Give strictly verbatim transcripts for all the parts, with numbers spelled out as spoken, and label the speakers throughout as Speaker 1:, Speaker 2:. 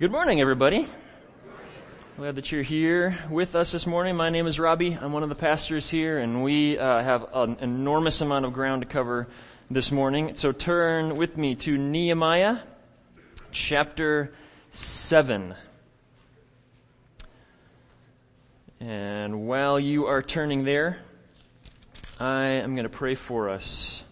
Speaker 1: Good morning, everybody. Glad that you're here with us this morning. My name is Robbie. I'm one of the pastors here, and we uh, have an enormous amount of ground to cover this morning. So turn with me to Nehemiah chapter seven. And while you are turning there, I am going to pray for us.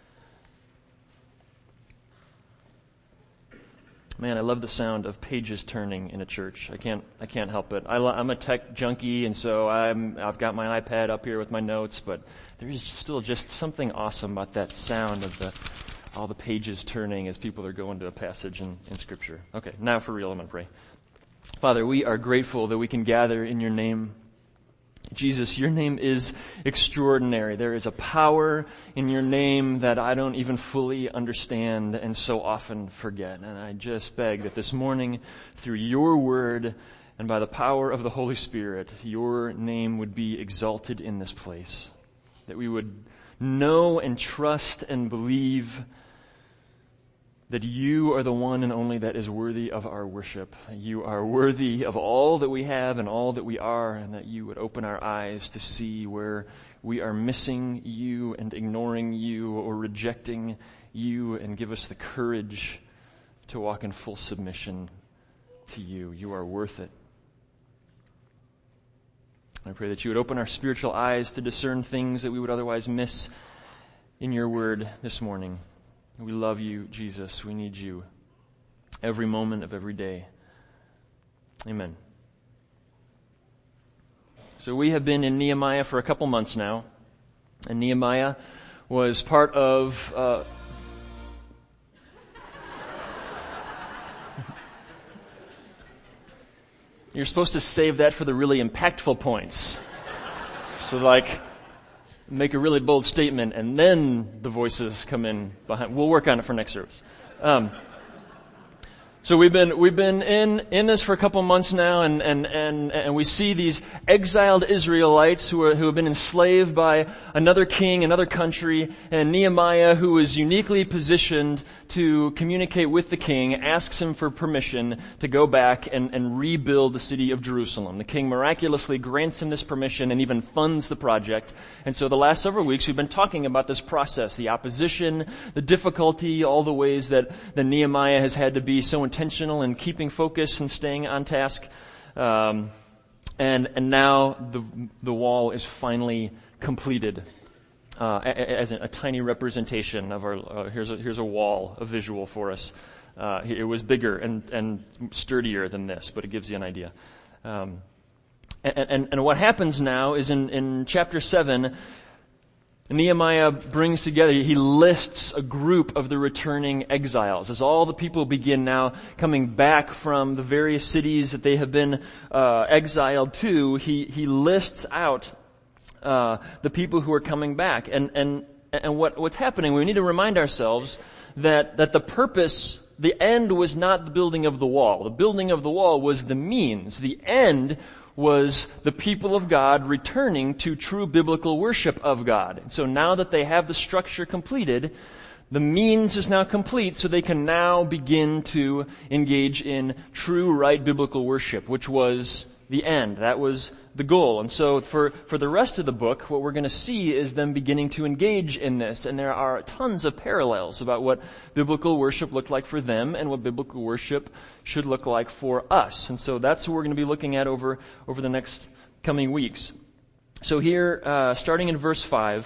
Speaker 1: Man, I love the sound of pages turning in a church. I can't, I can't help it. I lo- I'm a tech junkie, and so I'm, I've got my iPad up here with my notes, but there's still just something awesome about that sound of the, all the pages turning as people are going to a passage in, in Scripture. Okay, now for real, I'm going to pray. Father, we are grateful that we can gather in your name. Jesus, your name is extraordinary. There is a power in your name that I don't even fully understand and so often forget. And I just beg that this morning, through your word and by the power of the Holy Spirit, your name would be exalted in this place. That we would know and trust and believe that you are the one and only that is worthy of our worship. You are worthy of all that we have and all that we are, and that you would open our eyes to see where we are missing you and ignoring you or rejecting you, and give us the courage to walk in full submission to you. You are worth it. I pray that you would open our spiritual eyes to discern things that we would otherwise miss in your word this morning. We love you, Jesus. We need you every moment of every day. Amen. So we have been in Nehemiah for a couple months now. And Nehemiah was part of... Uh, You're supposed to save that for the really impactful points. So like... make a really bold statement, and then the voices come in behind. We'll work on it for next service. Um, so we've been we've been in in this for a couple months now, and and and and we see these exiled Israelites who are who have been enslaved by another king, another country, and Nehemiah, who is uniquely positioned to communicate with the king, asks him for permission to go back and, and rebuild the city of Jerusalem. The king miraculously grants him this permission and even funds the project. And so the last several weeks we've been talking about this process, the opposition, the difficulty, all the ways that, that Nehemiah has had to be so intentional in keeping focus and staying on task. Um, and, and now the, the wall is finally completed. Uh, as a, a tiny representation of our, uh, here's a, here's a wall, a visual for us. Uh, it was bigger and, and sturdier than this, but it gives you an idea. Um, and, and, and what happens now is in, in chapter seven, Nehemiah brings together, he lists a group of the returning exiles. As all the people begin now coming back from the various cities that they have been, uh, exiled to, he, he lists out Uh, the people who are coming back. And, and, and what, what's happening, we need to remind ourselves that, that the purpose, the end was not the building of the wall. The building of the wall was the means. The end was the people of God returning to true biblical worship of God. And so now that they have the structure completed, the means is now complete, so they can now begin to engage in true right biblical worship, which was the end. That was the goal. And so for, for the rest of the book, what we're going to see is them beginning to engage in this. And there are tons of parallels about what biblical worship looked like for them and what biblical worship should look like for us. And so that's what we're going to be looking at over, over the next coming weeks. So here, uh, starting in verse five,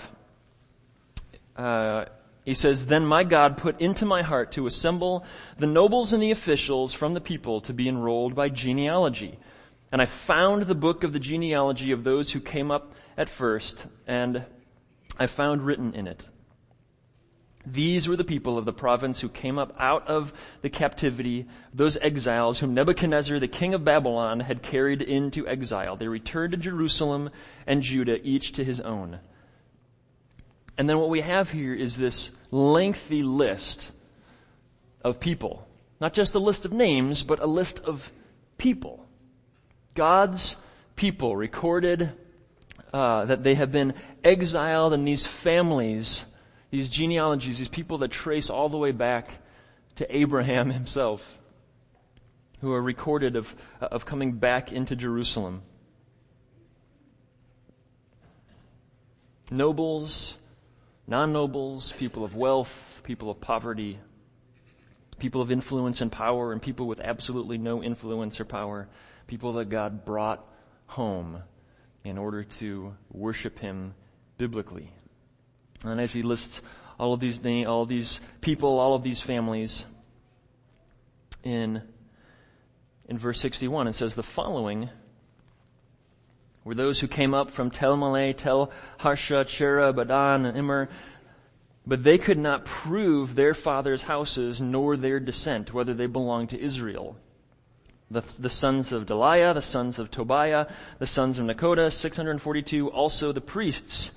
Speaker 1: uh, he says, "Then my God put into my heart to assemble the nobles and the officials from the people to be enrolled by genealogy. And I found the book of the genealogy of those who came up at first, and I found written in it, these were the people of the province who came up out of the captivity, those exiles whom Nebuchadnezzar, the king of Babylon, had carried into exile. They returned to Jerusalem and Judah, each to his own." And then what we have here is this lengthy list of people. Not just a list of names, but a list of people. God's people recorded uh, that they have been exiled, and these families, these genealogies, these people that trace all the way back to Abraham himself, who are recorded of, of coming back into Jerusalem. Nobles, non-nobles, people of wealth, people of poverty, people of influence and power, and people with absolutely no influence or power, people that God brought home in order to worship Him biblically. And as he lists all of these all of these people, all of these families, in in verse sixty-one, it says, the following were those who came up from Tel Malay, Tel Harsha, Cherah, Badan, and Immer, but they could not prove their fathers' houses nor their descent, whether they belonged to Israel. The, the sons of Deliah, the sons of Tobiah, the sons of Nekoda, six hundred forty-two, also the priests.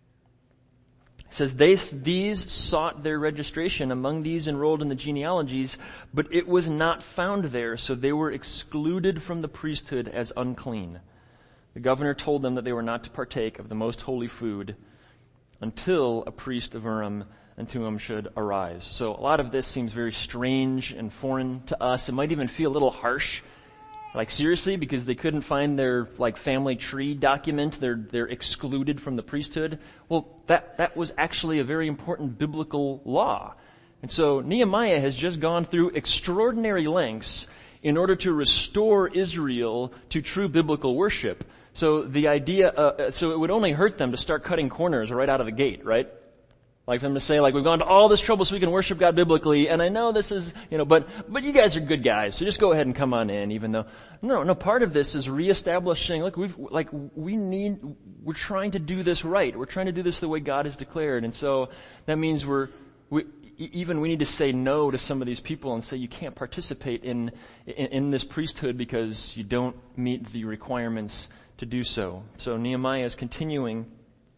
Speaker 1: It says, they, these sought their registration among these enrolled in the genealogies, but it was not found there, so they were excluded from the priesthood as unclean. The governor told them that they were not to partake of the most holy food until a priest of Urim and Thummim should arise. So a lot of this seems very strange and foreign to us. It might even feel a little harsh. Like seriously, because they couldn't find their like family tree document, they're they're excluded from the priesthood. Well, that that was actually a very important biblical law. And so Nehemiah has just gone through extraordinary lengths in order to restore Israel to true biblical worship. So the idea, uh, so it would only hurt them to start cutting corners right out of the gate, right? Like for them to say, like, we've gone to all this trouble so we can worship God biblically, and I know this is, you know, but, but you guys are good guys, so just go ahead and come on in, even though, no, no, part of this is reestablishing, look, we've, like, we need, we're trying to do this right. We're trying to do this the way God has declared, and so that means we're, we, even we need to say no to some of these people and say you can't participate in, in, in this priesthood because you don't meet the requirements to do so. So Nehemiah is continuing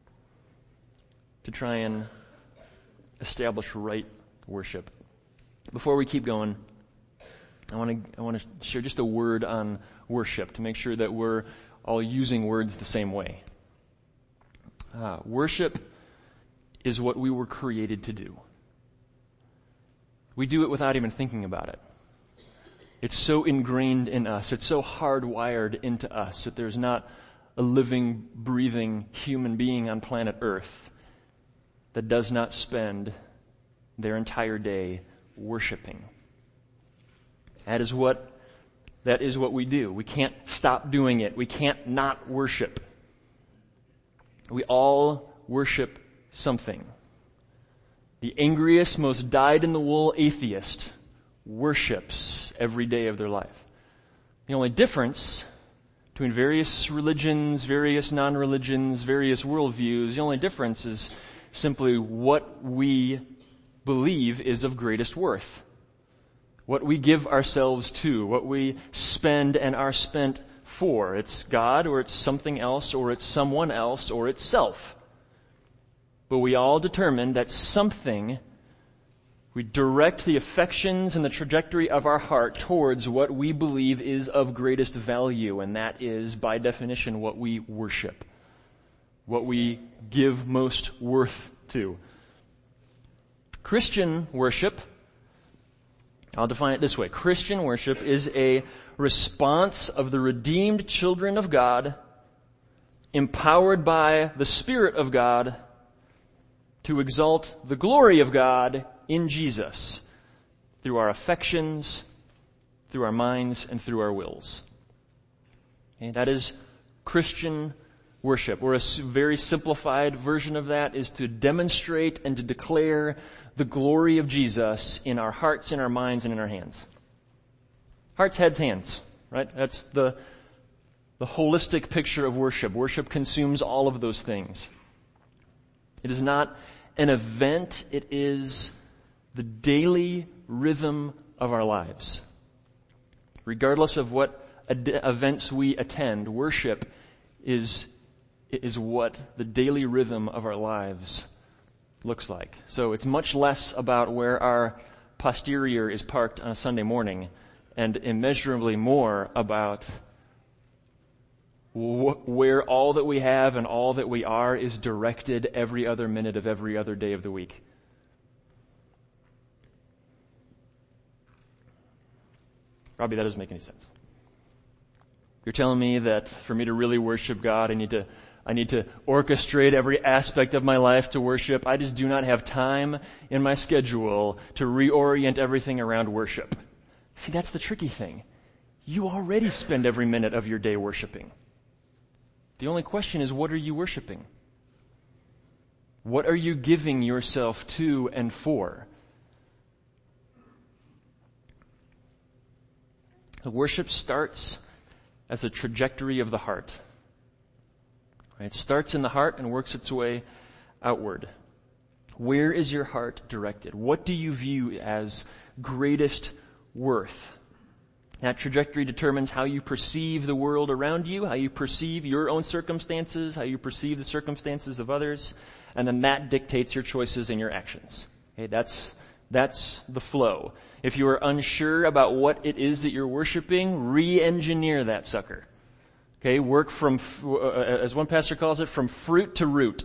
Speaker 1: to try and establish right worship. Before we keep going, I want to I want to share just a word on worship to make sure that we're all using words the same way. Uh, worship is what we were created to do. We do it without even thinking about it. It's so ingrained in us. It's so hardwired into us that there's not a living, breathing human being on planet Earth that does not spend their entire day worshiping. That is what, that is what we do. We can't stop doing it. We can't not worship. We all worship something. The angriest, most dyed-in-the-wool atheist worships every day of their life. The only difference between various religions, various non-religions, various worldviews, the only difference is simply what we believe is of greatest worth. What we give ourselves to, what we spend and are spent for. It's God, or it's something else, or it's someone else, or it's self. But we all determine that something, we direct the affections and the trajectory of our heart towards what we believe is of greatest value, and that is, by definition, what we worship. What we give most worth to. Christian worship, I'll define it this way. Christian worship is a response of the redeemed children of God, empowered by the Spirit of God, to exalt the glory of God in Jesus through our affections, through our minds, and through our wills. Okay, that is Christian worship, or a very simplified version of that is to demonstrate and to declare the glory of Jesus in our hearts, in our minds, and in our hands. Hearts, heads, hands, right? That's the, the holistic picture of worship. Worship consumes all of those things. It is not an event, it is the daily rhythm of our lives. Regardless of what ad- events we attend, worship is is what the daily rhythm of our lives looks like. So it's much less about where our posterior is parked on a Sunday morning and immeasurably more about wh- where all that we have and all that we are is directed every other minute of every other day of the week. Robbie, that doesn't make any sense. You're telling me that for me to really worship God, I need to I need to orchestrate every aspect of my life to worship. I just do not have time in my schedule to reorient everything around worship. See, that's the tricky thing. You already spend every minute of your day worshiping. The only question is, what are you worshiping? What are you giving yourself to and for? The worship starts as a trajectory of the heart. It starts in the heart and works its way outward. Where is your heart directed? What do you view as greatest worth? That trajectory determines how you perceive the world around you, how you perceive your own circumstances, how you perceive the circumstances of others, and then that dictates your choices and your actions. Okay, that's, that's the flow. If you are unsure about what it is that you're worshiping, re-engineer that sucker. Okay, work from, uh, as one pastor calls it, from fruit to root.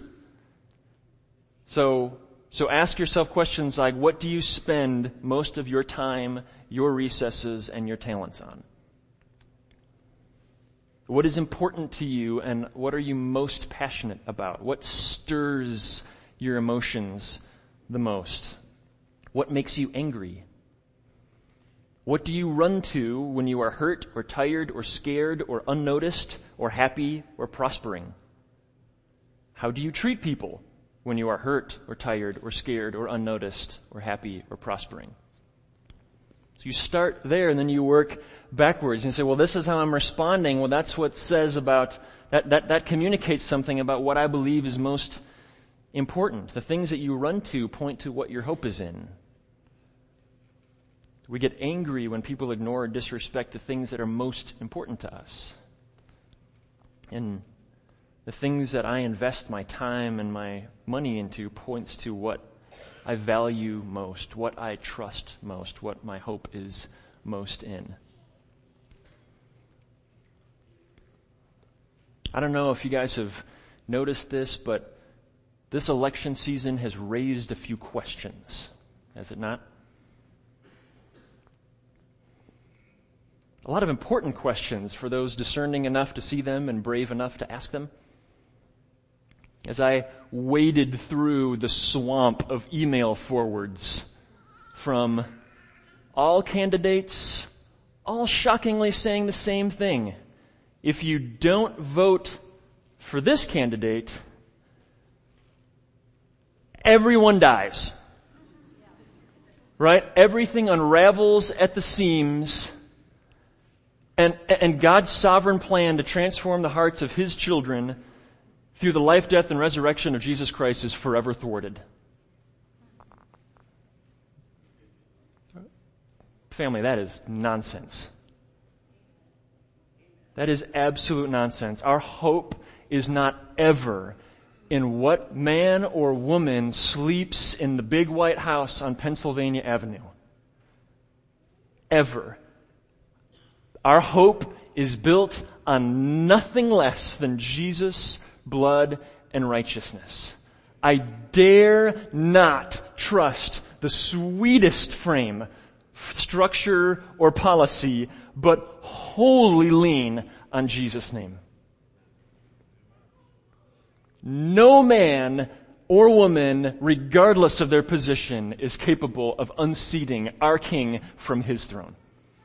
Speaker 1: So, so ask yourself questions like, what do you spend most of your time, your recesses, and your talents on? What is important to you, and what are you most passionate about? What stirs your emotions the most? What makes you angry? What do you run to when you are hurt or tired or scared or unnoticed or happy or prospering? How do you treat people when you are hurt or tired or scared or unnoticed or happy or prospering? So you start there and then you work backwards. You say, well, this is how I'm responding. Well, that's what says about, that, that, that communicates something about what I believe is most important. The things that you run to point to what your hope is in. We get angry when people ignore or disrespect the things that are most important to us. And the things that I invest my time and my money into points to what I value most, what I trust most, what my hope is most in. I don't know if you guys have noticed this, but this election season has raised a few questions, has it not? A lot of important questions for those discerning enough to see them and brave enough to ask them. As I waded through the swamp of email forwards from all candidates, all shockingly saying the same thing. If you don't vote for this candidate, everyone dies. Right? Everything unravels at the seams. And, and God's sovereign plan to transform the hearts of His children through the life, death, and resurrection of Jesus Christ is forever thwarted. Family, that is nonsense. That is absolute nonsense. Our hope is not ever in what man or woman sleeps in the big white house on Pennsylvania Avenue. Ever. Our hope is built on nothing less than Jesus' blood and righteousness. I dare not trust the sweetest frame, structure, or policy, but wholly lean on Jesus' name. No man or woman, regardless of their position, is capable of unseating our King from His throne.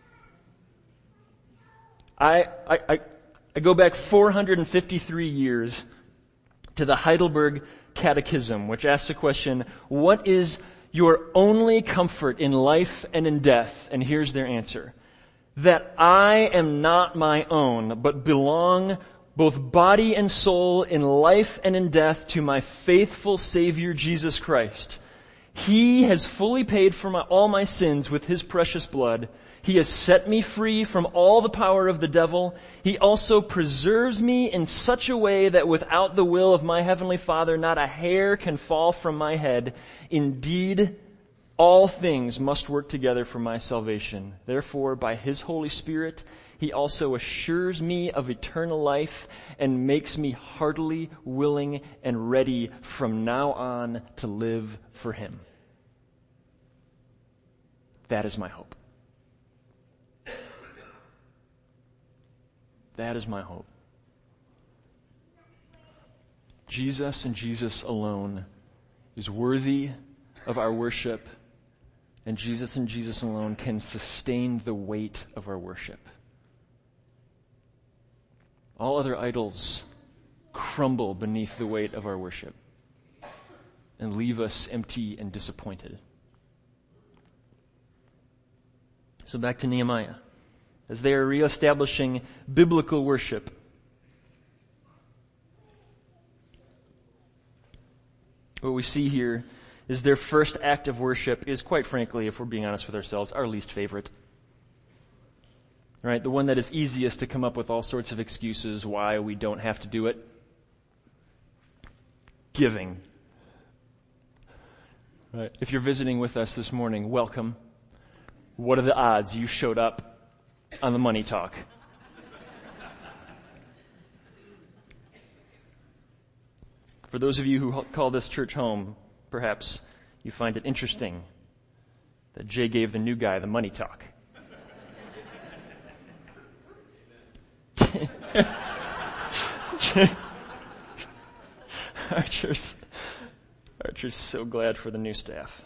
Speaker 1: I, I, I, I go back four hundred fifty-three years to the Heidelberg Catechism, which asks the question, what is your only comfort in life and in death? And here's their answer. That I am not my own, but belong both body and soul in life and in death to my faithful Savior Jesus Christ. He has fully paid for my, all my sins with His precious blood. He has set me free from all the power of the devil. He also preserves me in such a way that without the will of my heavenly Father, not a hair can fall from my head. Indeed, all things must work together for my salvation. Therefore, by His Holy Spirit, He also assures me of eternal life and makes me heartily willing and ready from now on to live for Him. That is my hope. That is my hope. Jesus and Jesus alone is worthy of our worship, and Jesus and Jesus alone can sustain the weight of our worship. All other idols crumble beneath the weight of our worship and leave us empty and disappointed. So back to Nehemiah. As they are reestablishing biblical worship, what we see here is their first act of worship is, quite frankly, if we're being honest with ourselves, our least favorite. Right? The one that is easiest to come up with all sorts of excuses why we don't have to do it. Giving. Right. If you're visiting with us this morning, welcome. What are the odds you showed up on the Money Talk? For those of you who call this church home, perhaps you find it interesting that Jay gave the new guy the money talk. Archer's, Archer's so glad for the new staff.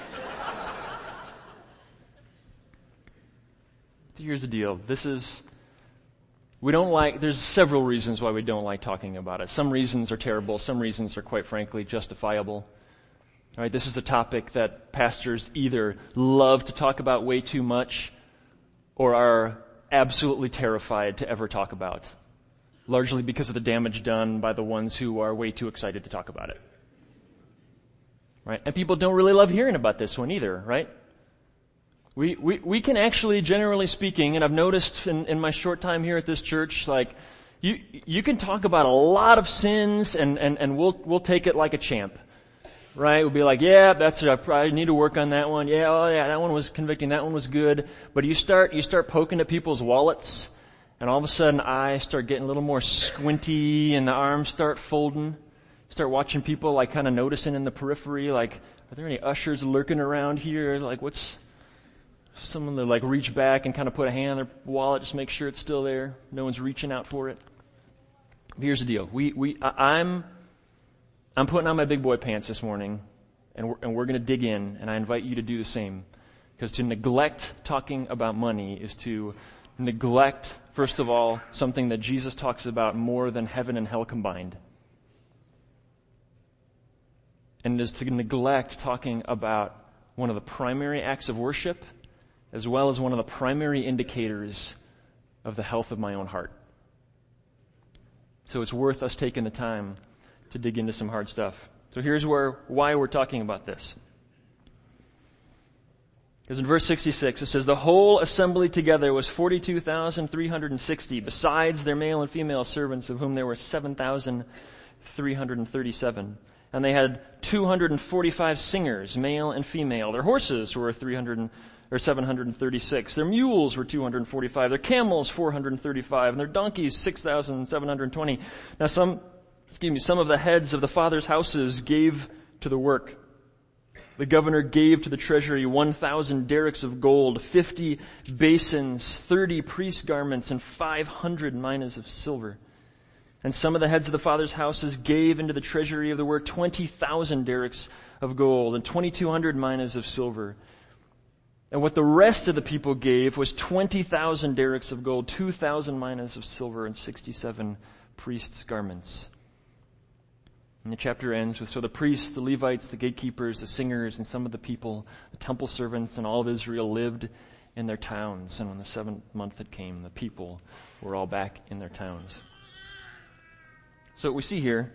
Speaker 1: Here's the deal. This is, we don't like, there's several reasons why we don't like talking about it. Some reasons are terrible. Some reasons are, quite frankly, justifiable. All right, this is a topic that pastors either love to talk about way too much or are absolutely terrified to ever talk about, largely because of the damage done by the ones who are way too excited to talk about it. Right? And people don't really love hearing about this one either, right? We, we, we can actually, generally speaking, and I've noticed in, in my short time here at this church, like, you, you can talk about a lot of sins and, and, and we'll, we'll take it like a champ. Right? We'll be like, yeah, that's it. I probably need to work on that one. Yeah, oh yeah, that one was convicting. That one was good. But you start, you start poking at people's wallets and all of a sudden eyes start getting a little more squinty and the arms start folding. Start watching people like kind of noticing in the periphery, like, are there any ushers lurking around here? Like, what's, someone to like reach back and kind of put a hand on their wallet, just make sure it's still there. No one's reaching out for it. Here's the deal. We, we, I, I'm, I'm putting on my big boy pants this morning and we're, and we're going to dig in, and I invite you to do the same. Because to neglect talking about money is to neglect, first of all, something that Jesus talks about more than heaven and hell combined. And it is to neglect talking about one of the primary acts of worship as well as one of the primary indicators of the health of my own heart. So it's worth us taking the time to dig into some hard stuff. So here's where, why we're talking about this. Because in verse sixty-six, it says, the whole assembly together was forty-two thousand three hundred sixty, besides their male and female servants, of whom there were seven thousand three hundred thirty-seven. And they had two hundred forty-five singers, male and female. Their horses were three hundred or seven hundred thirty-six. Their mules were two hundred forty-five. Their camels, four hundred thirty-five. And their donkeys, six thousand seven hundred twenty. Now some, excuse me, some of the heads of the fathers' houses gave to the work. The governor gave to the treasury one thousand derricks of gold, fifty basins, thirty priest garments, and five hundred minas of silver. And some of the heads of the fathers' houses gave into the treasury of the work twenty thousand derricks of gold and twenty-two hundred minas of silver. And what the rest of the people gave was twenty thousand derricks of gold, two thousand minas of silver, and sixty-seven priests' garments. And the chapter ends with, so the priests, the Levites, the gatekeepers, the singers, and some of the people, the temple servants, and all of Israel lived in their towns. And when the seventh month had came, the people were all back in their towns. So what we see here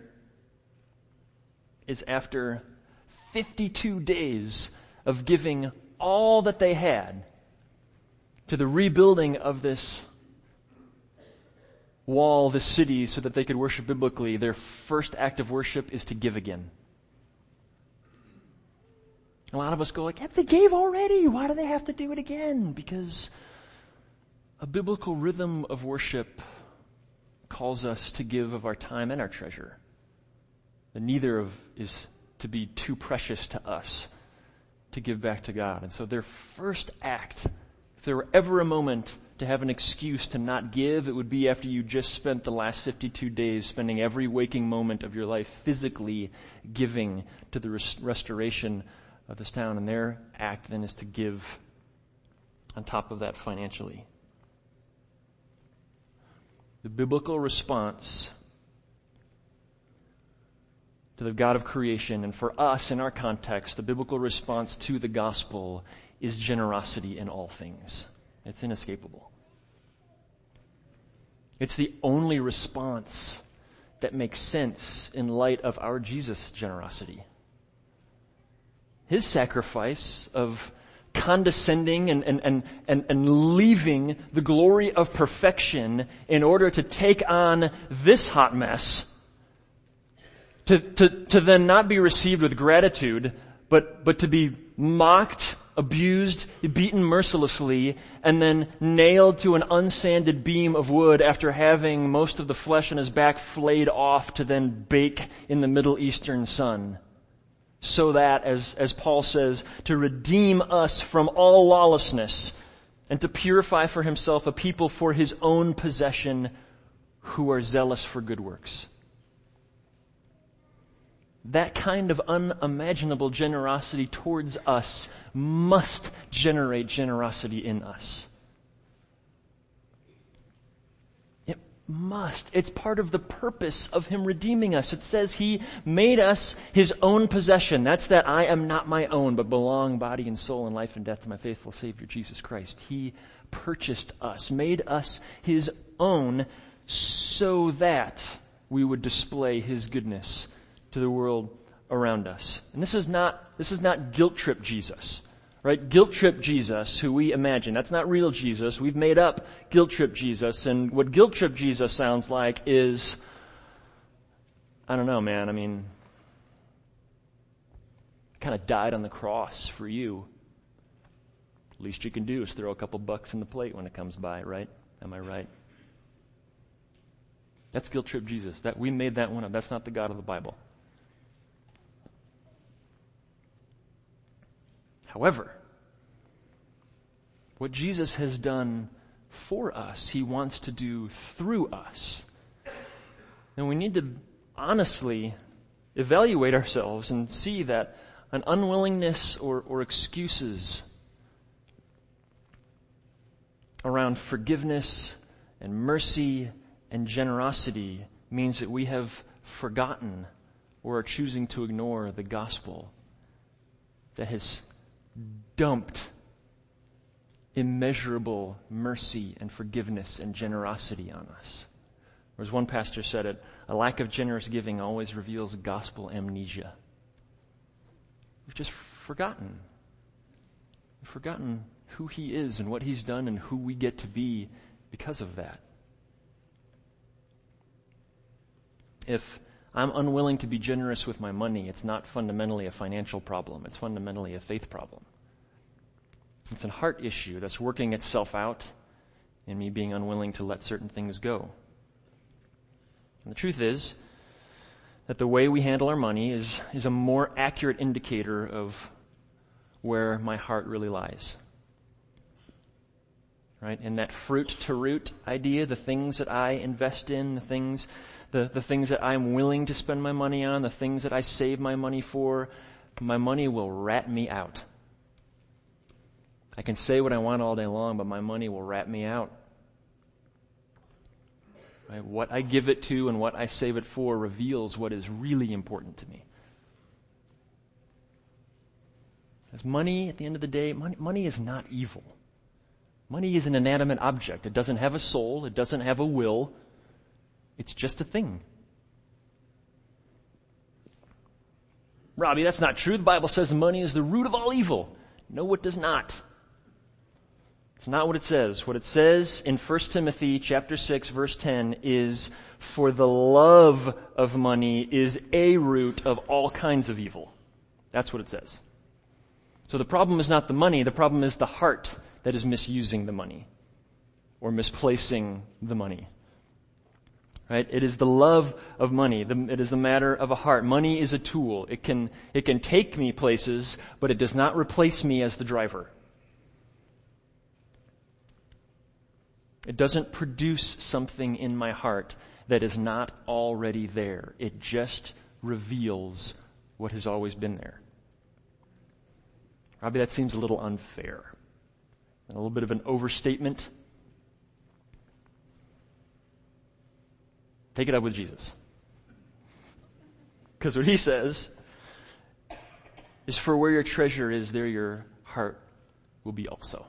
Speaker 1: is after fifty-two days of giving all that they had to the rebuilding of this wall, this city, so that they could worship biblically, their first act of worship is to give again. A lot of us go like, yeah, they gave already. Why do they have to do it again? Because a biblical rhythm of worship calls us to give of our time and our treasure. And neither of is to be too precious to us to give back to God. And so their first act, if there were ever a moment to have an excuse to not give, it would be after you just spent the last fifty-two days spending every waking moment of your life physically giving to the res- restoration of this town. And their act then is to give on top of that financially. The biblical response to the God of creation, and for us in our context, the biblical response to the gospel is generosity in all things. It's inescapable. It's the only response that makes sense in light of our Jesus' generosity. His sacrifice of condescending and, and, and, and, and leaving the glory of perfection in order to take on this hot mess, to, to, to then not be received with gratitude, but, but to be mocked, abused, beaten mercilessly, and then nailed to an unsanded beam of wood after having most of the flesh on his back flayed off to then bake in the Middle Eastern sun. So that, as, as Paul says, to redeem us from all lawlessness and to purify for himself a people for his own possession who are zealous for good works. That kind of unimaginable generosity towards us must generate generosity in us. It must. It's part of the purpose of him redeeming us. It says he made us his own possession. That's that I am not my own, but belong body and soul and life and death to my faithful Savior, Jesus Christ. He purchased us, made us his own so that we would display his goodness to the world around us. And this is not, this is not guilt trip Jesus, right? Guilt trip Jesus, who we imagine. That's not real Jesus. We've made up guilt trip Jesus. And what guilt trip Jesus sounds like is, I don't know, man. I mean, kind of died on the cross for you. Least you can do is throw a couple bucks in the plate when it comes by, right? Am I right? That's guilt trip Jesus. That we made that one up. That's not the God of the Bible. However, what Jesus has done for us, he wants to do through us. And we need to honestly evaluate ourselves and see that an unwillingness or, or excuses around forgiveness and mercy and generosity means that we have forgotten or are choosing to ignore the gospel that has dumped immeasurable mercy and forgiveness and generosity on us. Or as one pastor said it, a lack of generous giving always reveals gospel amnesia. We've just forgotten. We've forgotten who he is and what he's done and who we get to be because of that. If I'm unwilling to be generous with my money, it's not fundamentally a financial problem. It's fundamentally a faith problem. It's a heart issue that's working itself out in me being unwilling to let certain things go. And the truth is that the way we handle our money is, is a more accurate indicator of where my heart really lies. Right? And that fruit to root idea, the things that I invest in, the things The, the things that I'm willing to spend my money on, the things that I save my money for, my money will rat me out. I can say what I want all day long, but my money will rat me out. Right? What I give it to and what I save it for reveals what is really important to me. As money, at the end of the day, money, money is not evil. Money is an inanimate object. It doesn't have a soul. It doesn't have a will. It's just a thing. Robbie, that's not true. The Bible says money is the root of all evil. No, it does not. It's not what it says. What it says in First Timothy chapter six, verse ten is, for the love of money is a root of all kinds of evil. That's what it says. So the problem is not the money. The problem is the heart that is misusing the money or misplacing the money. Right? It is the love of money. It is the matter of a heart. Money is a tool. It can, it can take me places, but it does not replace me as the driver. It doesn't produce something in my heart that is not already there. It just reveals what has always been there. Robbie, that seems a little unfair. A little bit of an overstatement. Take it up with Jesus. Because what he says is, for where your treasure is, there your heart will be also.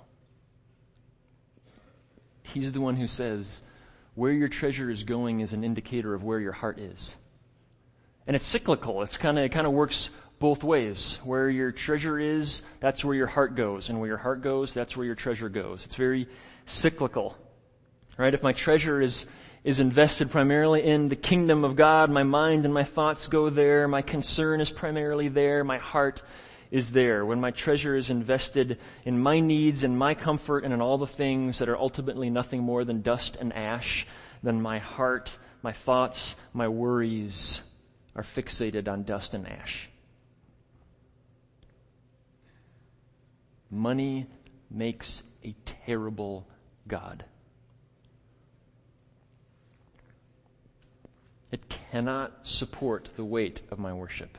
Speaker 1: He's the one who says, where your treasure is going is an indicator of where your heart is. And it's cyclical. It's kind of, it kind of works both ways. Where your treasure is, that's where your heart goes. And where your heart goes, that's where your treasure goes. It's very cyclical. Right? If my treasure is, is invested primarily in the kingdom of God, my mind and my thoughts go there. My concern is primarily there. My heart is there. When my treasure is invested in my needs and my comfort and in all the things that are ultimately nothing more than dust and ash, then my heart, my thoughts, my worries are fixated on dust and ash. Money makes a terrible God. It cannot support the weight of my worship.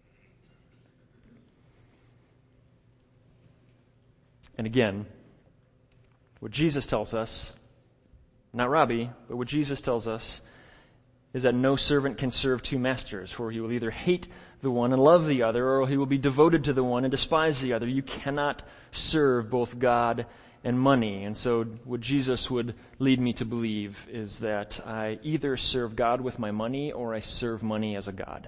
Speaker 1: And again, what Jesus tells us, not Robbie, but what Jesus tells us, is that no servant can serve two masters, for he will either hate the one and love the other, or he will be devoted to the one and despise the other. You cannot serve both God and money. And so what Jesus would lead me to believe is that I either serve God with my money or I serve money as a god.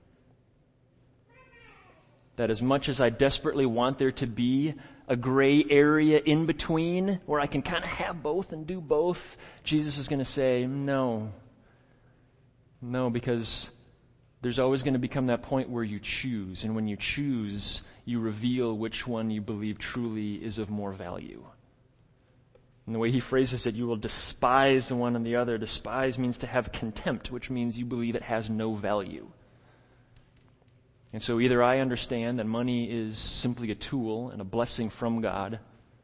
Speaker 1: That as much as I desperately want there to be a gray area in between where I can kind of have both and do both, Jesus is going to say, no. No, because there's always going to become that point where you choose. And when you choose, you reveal which one you believe truly is of more value. And the way he phrases it, you will despise the one and the other. Despise means to have contempt, which means you believe it has no value. And so either I understand that money is simply a tool and a blessing from God,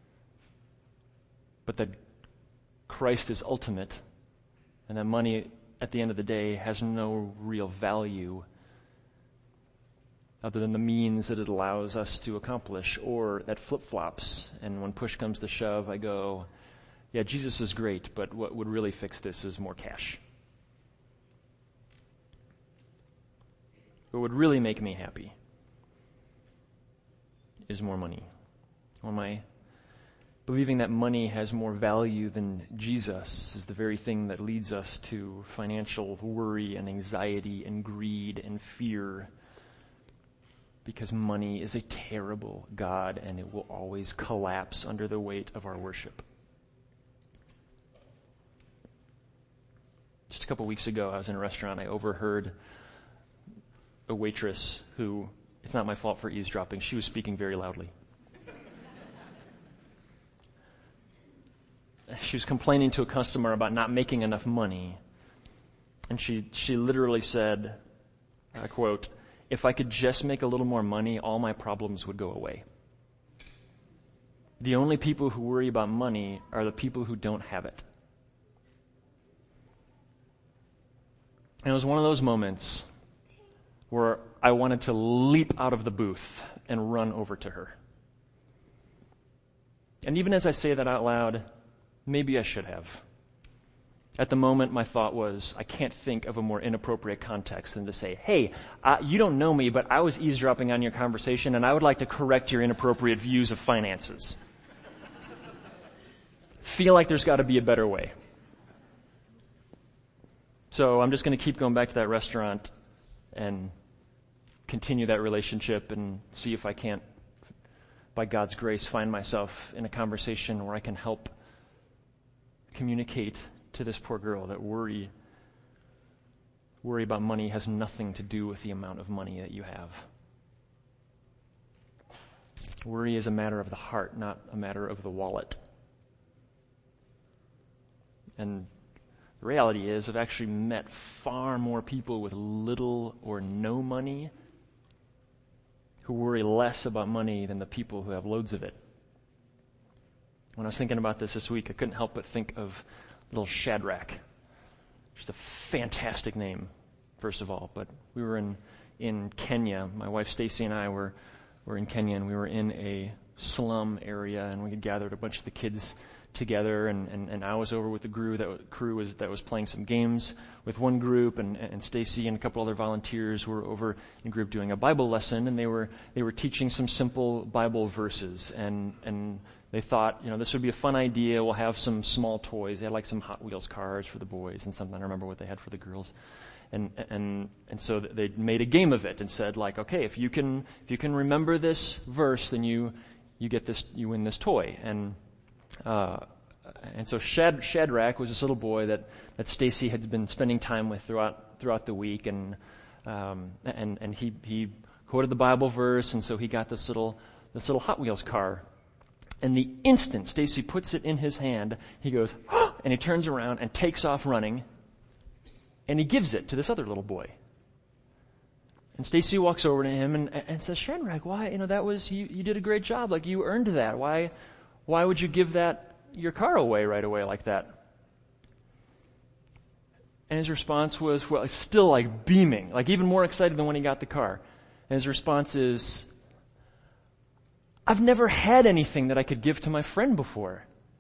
Speaker 1: but that Christ is ultimate, and that money at the end of the day has no real value other than the means that it allows us to accomplish, or that flip-flops, and when push comes to shove, I go, yeah, Jesus is great, but what would really fix this is more cash. What would really make me happy is more money. Or my believing that money has more value than Jesus is the very thing that leads us to financial worry and anxiety and greed and fear, because money is a terrible God and it will always collapse under the weight of our worship. Just a couple weeks ago, I was in a restaurant. I overheard a waitress who, it's not my fault for eavesdropping, she was speaking very loudly. She was complaining to a customer about not making enough money. And she, she literally said, I quote, "If I could just make a little more money, all my problems would go away. The only people who worry about money are the people who don't have it." And it was one of those moments where I wanted to leap out of the booth and run over to her. And even as I say that out loud, maybe I should have. At the moment, my thought was, I can't think of a more inappropriate context than to say, hey, uh, you don't know me, but I was eavesdropping on your conversation, and I would like to correct your inappropriate views of finances. Feel like there's got to be a better way. So I'm just going to keep going back to that restaurant and continue that relationship and see if I can't, by God's grace, find myself in a conversation where I can help communicate to this poor girl that worry, worry about money has nothing to do with the amount of money that you have. Worry is a matter of the heart, not a matter of the wallet. And the reality is, I've actually met far more people with little or no money who worry less about money than the people who have loads of it. When I was thinking about this this week, I couldn't help but think of little Shadrach. Just a fantastic name, first of all. But we were in, in Kenya. My wife Stacy and I were, were in Kenya, and we were in a slum area, and we had gathered a bunch of the kids together, and, and, and I was over with the crew that crew was that was playing some games with one group, and, and Stacy and a couple other volunteers were over in a group doing a Bible lesson, and they were they were teaching some simple Bible verses, and and they thought, you know, this would be a fun idea. We'll have some small toys. They had like some Hot Wheels cars for the boys and something. I don't remember what they had for the girls. And, and, and so they made a game of it and said, like, okay, if you can, if you can remember this verse, then you, you get this, you win this toy. And, uh, and so Shad, Shadrach was this little boy that, that Stacy had been spending time with throughout, throughout the week. And, um, and, and he, he quoted the Bible verse. And so he got this little, this little Hot Wheels car. And the instant Stacy puts it in his hand, he goes, oh, and he turns around and takes off running. And he gives it to this other little boy. And Stacy walks over to him and, and says, Shadrach, why, you know, that was, you, you did a great job. Like, you earned that. Why, why would you give that, your car away right away like that? And his response was, well, still like beaming, like even more excited than when he got the car. And his response is, I've never had anything that I could give to my friend before.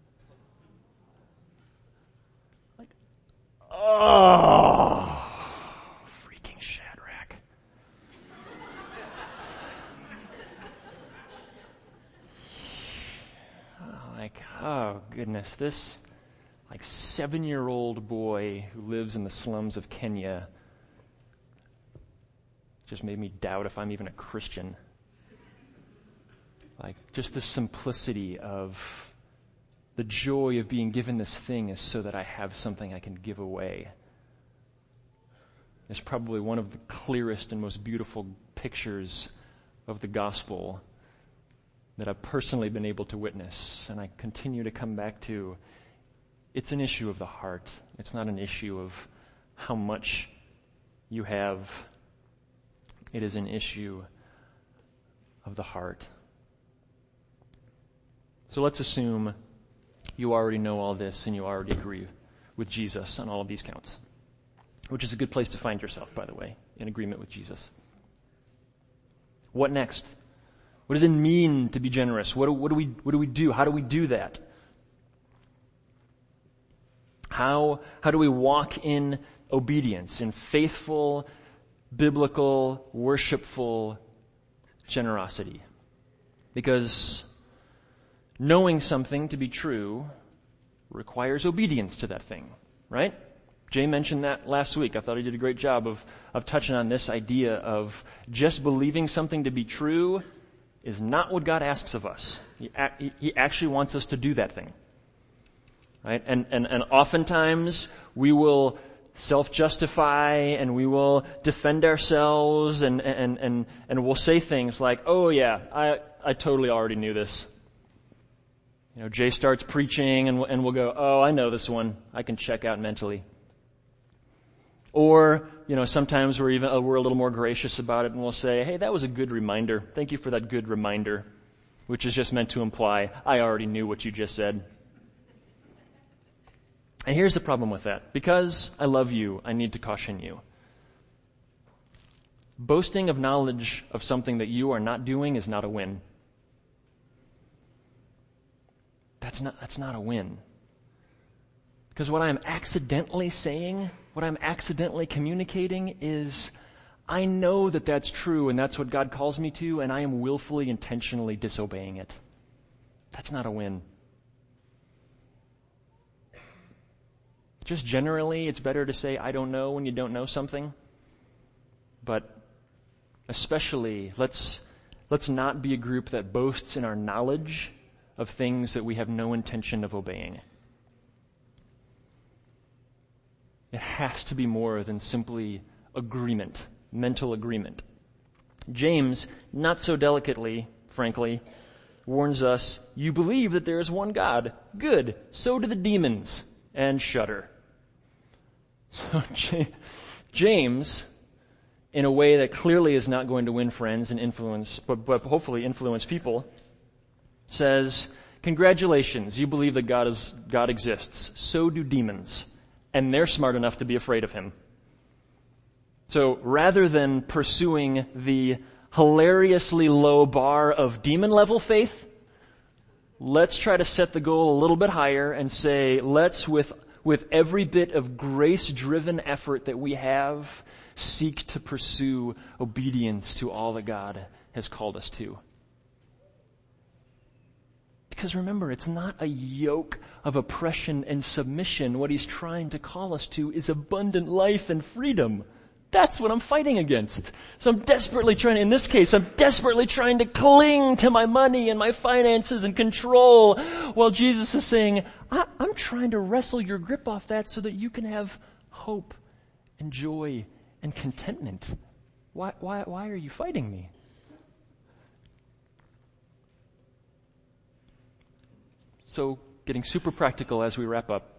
Speaker 1: Oh, freaking Shadrach. Oh, like, oh goodness, this like seven-year-old boy who lives in the slums of Kenya just made me doubt if I'm even a Christian. Like, just the simplicity of the joy of being given this thing is so that I have something I can give away. It's probably one of the clearest and most beautiful pictures of the gospel that I've personally been able to witness, and I continue to come back to. It's an issue of the heart. It's not an issue of how much you have. It is an issue of the heart. So let's assume you already know all this and you already agree with Jesus on all of these counts, which is a good place to find yourself, by the way, in agreement with Jesus. What next? What does it mean to be generous? What do, what do we, what do we do? How do we do that? How, how do we walk in obedience, in faithful, biblical, worshipful generosity? Because knowing something to be true requires obedience to that thing, right? Jay mentioned that last week. I thought he did a great job of, of touching on this idea of just believing something to be true is not what God asks of us. He, he actually wants us to do that thing, right? And, and, and oftentimes we will self-justify and we will defend ourselves and, and, and, and we'll say things like, oh yeah, I, I totally already knew this. You know, Jay starts preaching and we'll, and we'll go, oh, I know this one. I can check out mentally. Or, you know, sometimes we're even, we're a little more gracious about it and we'll say, hey, that was a good reminder. Thank you for that good reminder, which is just meant to imply, I already knew what you just said. And here's the problem with that. Because I love you, I need to caution you. Boasting of knowledge of something that you are not doing is not a win. That's not, that's not a win. Because what I'm accidentally saying, what I'm accidentally communicating is, I know that that's true and that's what God calls me to, and I am willfully, intentionally disobeying it. That's not a win. Just generally, it's better to say, I don't know when you don't know something. But especially, let's, let's not be a group that boasts in our knowledge of things that we have no intention of obeying. It has to be more than simply agreement, mental agreement. James, not so delicately, frankly, warns us, you believe that there is one God. Good. So do the demons. And shudder. So James, in a way that clearly is not going to win friends and influence, but, but hopefully influence people, says, Congratulations, you believe that God is, God exists. So do demons. And they're smart enough to be afraid of him. So rather than pursuing the hilariously low bar of demon level faith, let's try to set the goal a little bit higher and say, let's with, with every bit of grace-driven effort that we have, seek to pursue obedience to all that God has called us to. Because remember, it's not a yoke of oppression and submission. What he's trying to call us to is abundant life and freedom. That's what I'm fighting against. So I'm desperately trying, in this case, I'm desperately trying to cling to my money and my finances and control, while Jesus is saying, I, I'm trying to wrestle your grip off that so that you can have hope and joy and contentment. Why, why, why are you fighting me? So, getting super practical as we wrap up.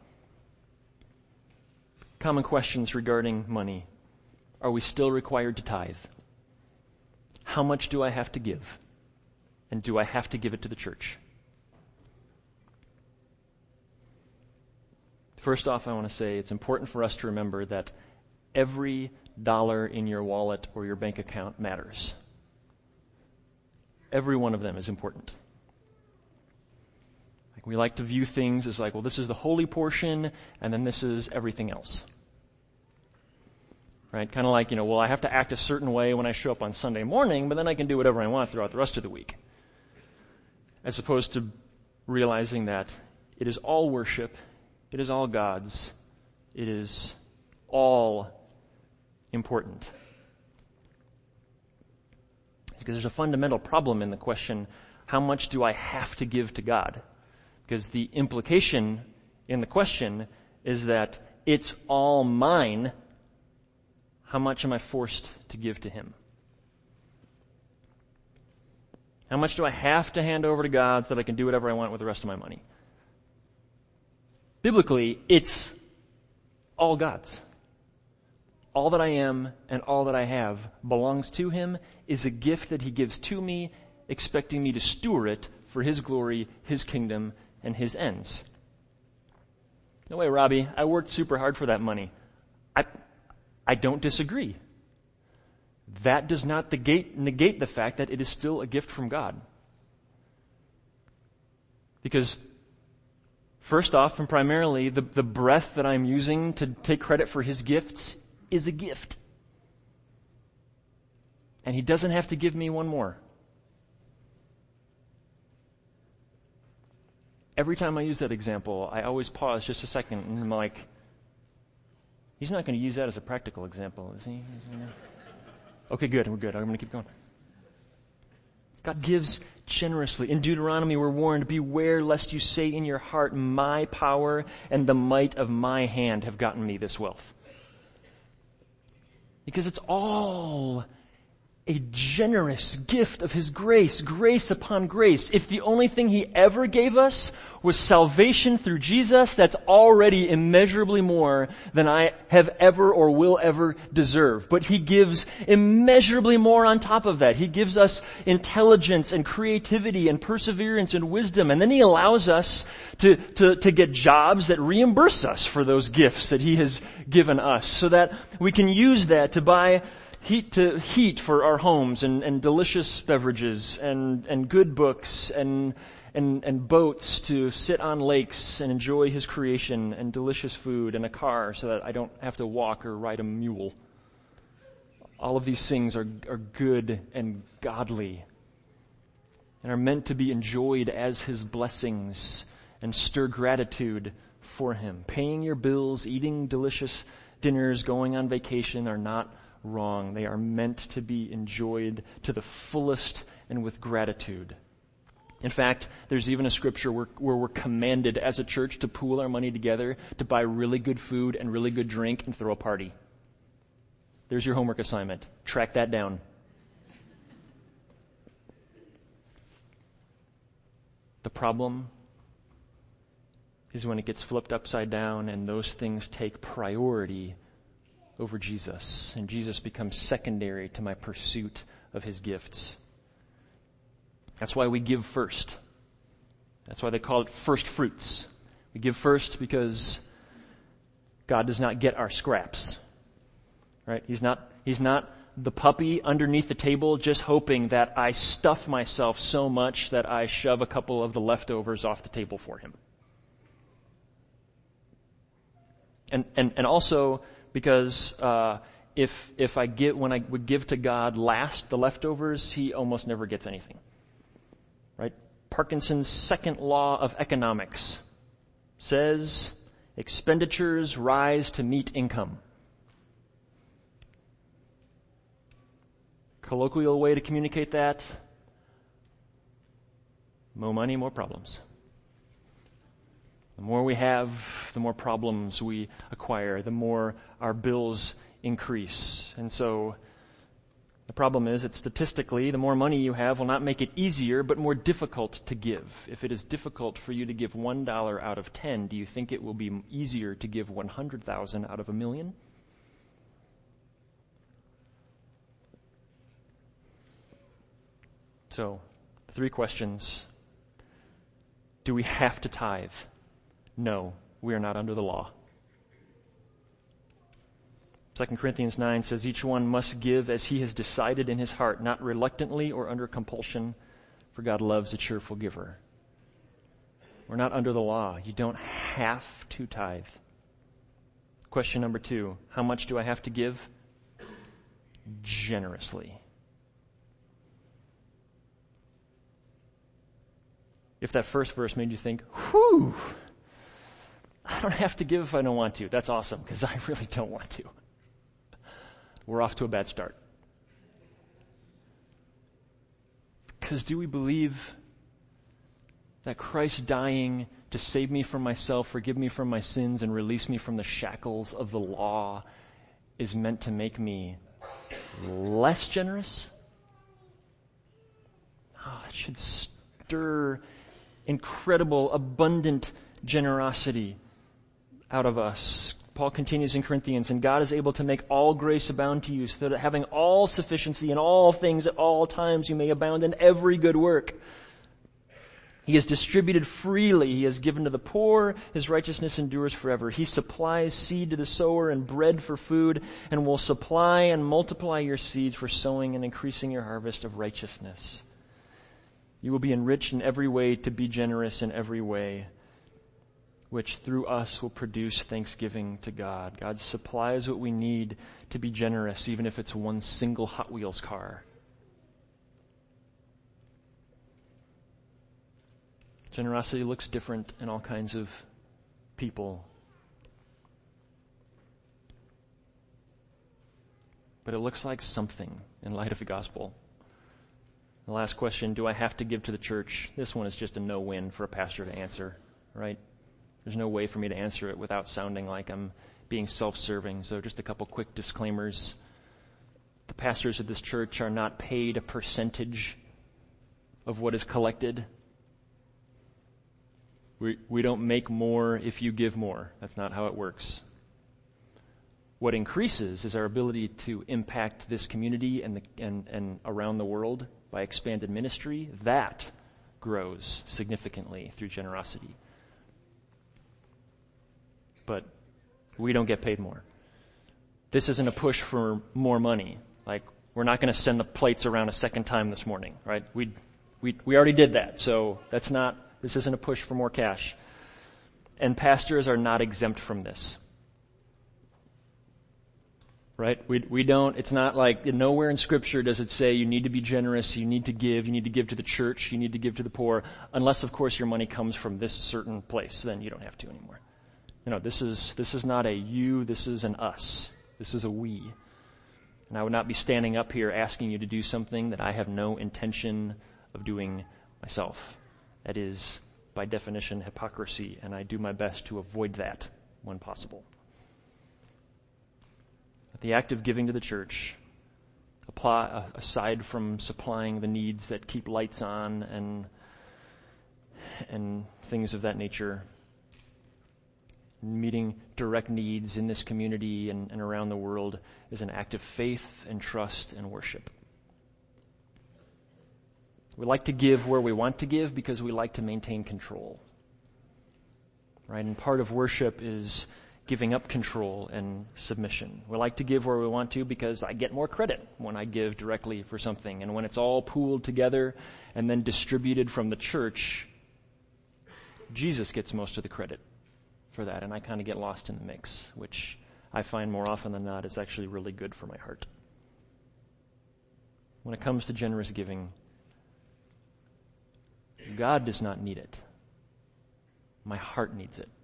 Speaker 1: Common questions regarding money. Are we still required to tithe? How much do I have to give? And do I have to give it to the church? First off, I want to say it's important for us to remember that every dollar in your wallet or your bank account matters. Every one of them is important. Like, we like to view things as like, well, this is the holy portion, and then this is everything else. Right? Kind of like, you know, well, I have to act a certain way when I show up on Sunday morning, but then I can do whatever I want throughout the rest of the week. As opposed to realizing that it is all worship, it is all God's, it is all important. Because there's a fundamental problem in the question, how much do I have to give to God? Because the implication in the question is that it's all mine. How much am I forced to give to him? How much do I have to hand over to God so that I can do whatever I want with the rest of my money? Biblically, it's all God's. All that I am and all that I have belongs to him, is a gift that he gives to me, expecting me to steward it for his glory, his kingdom, and his ends. No way, Robbie. I worked super hard for that money. I, I don't disagree. That does not negate, negate the fact that it is still a gift from God. Because first off, and primarily, the, the breath that I'm using to take credit for his gifts is a gift. And he doesn't have to give me one more. Every time I use that example, I always pause just a second and I'm like, he's not going to use that as a practical example, is he? Is he not? Okay, good. We're good. I'm going to keep going. God gives generously. In Deuteronomy, we're warned, beware lest you say in your heart, my power and the might of my hand have gotten me this wealth. Because it's all a generous gift of his grace, grace upon grace. If the only thing he ever gave us was salvation through Jesus, that's already immeasurably more than I have ever or will ever deserve. But he gives immeasurably more on top of that. He gives us intelligence and creativity and perseverance and wisdom. And then he allows us to, to, to get jobs that reimburse us for those gifts that he has given us, so that we can use that to buy heat to heat for our homes, and, and delicious beverages, and, and good books, and, and, and boats to sit on lakes and enjoy his creation, and delicious food, and a car so that I don't have to walk or ride a mule. All of these things are, are good and godly and are meant to be enjoyed as his blessings and stir gratitude for him. Paying your bills, eating delicious dinners, going on vacation are not wrong. They are meant to be enjoyed to the fullest and with gratitude. In fact, there's even a scripture where, where we're commanded as a church to pool our money together to buy really good food and really good drink and throw a party. There's your homework assignment. Track that down. The problem is when it gets flipped upside down and those things take priority over Jesus, and Jesus becomes secondary to my pursuit of his gifts. That's why we give first. That's why they call it first fruits. We give first because God does not get our scraps. Right? He's not, he's not the puppy underneath the table just hoping that I stuff myself so much that I shove a couple of the leftovers off the table for him. And, and, and also because, uh, if, if I give, when I would give to God last, the leftovers, he almost never gets anything. Right? Parkinson's second law of economics says expenditures rise to meet income. Colloquial way to communicate that, more money, more problems. The more we have, the more problems we acquire, the more our bills increase. And so the problem is that statistically, the more money you have will not make it easier, but more difficult to give. If it is difficult for you to give one dollar out of ten, do you think it will be easier to give one hundred thousand out of a million? So, three questions. Do we have to tithe? No, we are not under the law. Second Corinthians nine says, each one must give as he has decided in his heart, not reluctantly or under compulsion, for God loves a cheerful giver. We're not under the law. You don't have to tithe. Question number two, how much do I have to give? Generously. If that first verse made you think, whew, I don't have to give if I don't want to. That's awesome, because I really don't want to. We're off to a bad start. Because do we believe that Christ dying to save me from myself, forgive me from my sins, and release me from the shackles of the law is meant to make me less generous? Oh, it should stir incredible, abundant generosity out of us. Paul continues in Corinthians, and God is able to make all grace abound to you, so that having all sufficiency in all things at all times you may abound in every good work. He has distributed freely. He has given to the poor. His righteousness endures forever. He supplies seed to the sower and bread for food, and will supply and multiply your seeds for sowing and increasing your harvest of righteousness. You will be enriched in every way to be generous in every way, which through us will produce thanksgiving to God. God supplies what we need to be generous, even if it's one single Hot Wheels car. Generosity looks different in all kinds of people. But it looks like something in light of the gospel. The last question, do I have to give to the church? This one is just a no-win for a pastor to answer, right? There's no way for me to answer it without sounding like I'm being self-serving. So just a couple quick disclaimers. The pastors of this church are not paid a percentage of what is collected. We, we don't make more if you give more. That's not how it works. What increases is our ability to impact this community and, the, and, and around the world by expanded ministry. That grows significantly through generosity. But we don't get paid more. This isn't a push for more money. Like, we're not going to send the plates around a second time this morning, right? We, we, we already did that. So that's not, this isn't a push for more cash. And pastors are not exempt from this. Right? We, we don't, it's not like, nowhere in Scripture does it say you need to be generous, you need to give, you need to give to the church, you need to give to the poor, unless of course your money comes from this certain place, then you don't have to anymore. You know, this is, this is not a you, this is an us. This is a we. And I would not be standing up here asking you to do something that I have no intention of doing myself. That is, by definition, hypocrisy, and I do my best to avoid that when possible. The act of giving to the church, apply, aside from supplying the needs that keep lights on and and things of that nature, meeting direct needs in this community and, and around the world, is an act of faith and trust and worship. We like to give where we want to give because we like to maintain control. Right? And part of worship is giving up control and submission. We like to give where we want to because I get more credit when I give directly for something. And when it's all pooled together and then distributed from the church, Jesus gets most of the credit for that. And I kind of get lost in the mix, which I find more often than not is actually really good for my heart. When it comes to generous giving, God does not need it. My heart needs it.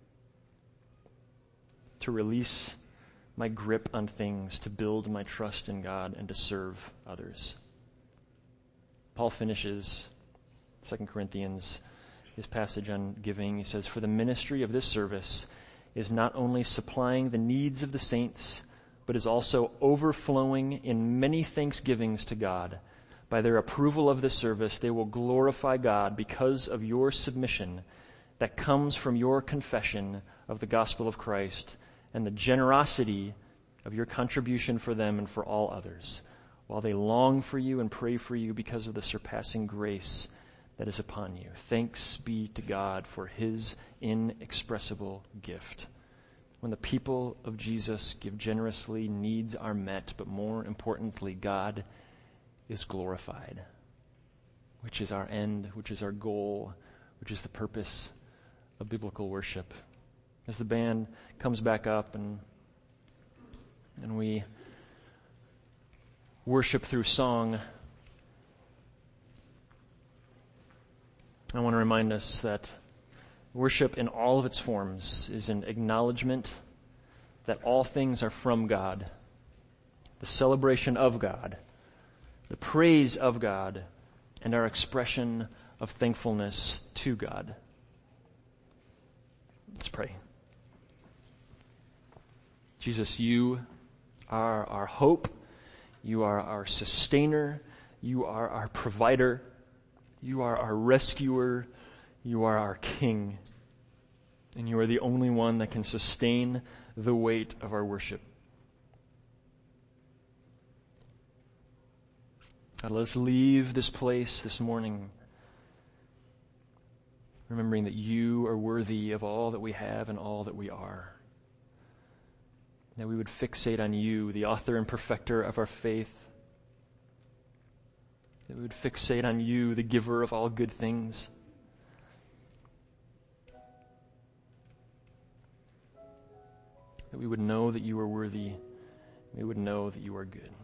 Speaker 1: To release my grip on things, to build my trust in God, and to serve others. Paul finishes Second Corinthians, his passage on giving. He says, "For the ministry of this service is not only supplying the needs of the saints, but is also overflowing in many thanksgivings to God. By their approval of this service, they will glorify God because of your submission that comes from your confession of the gospel of Christ and the generosity of your contribution for them and for all others, while they long for you and pray for you because of the surpassing grace that is upon you. Thanks be to God for his inexpressible gift." When the people of Jesus give generously, needs are met, but more importantly, God is glorified, which is our end, which is our goal, which is the purpose of biblical worship. As the band comes back up and and we worship through song, I want to remind us that worship in all of its forms is an acknowledgement that all things are from God, the celebration of God, the praise of God, and our expression of thankfulness to God. Let's pray. Jesus, you are our hope. You are our sustainer. You are our provider. You are our rescuer. You are our King. And you are the only one that can sustain the weight of our worship. God, let us leave this place this morning remembering that you are worthy of all that we have and all that we are. That we would fixate on you, the author and perfecter of our faith. That we would fixate on you, the giver of all good things. That we would know that you are worthy. We would know that you are good.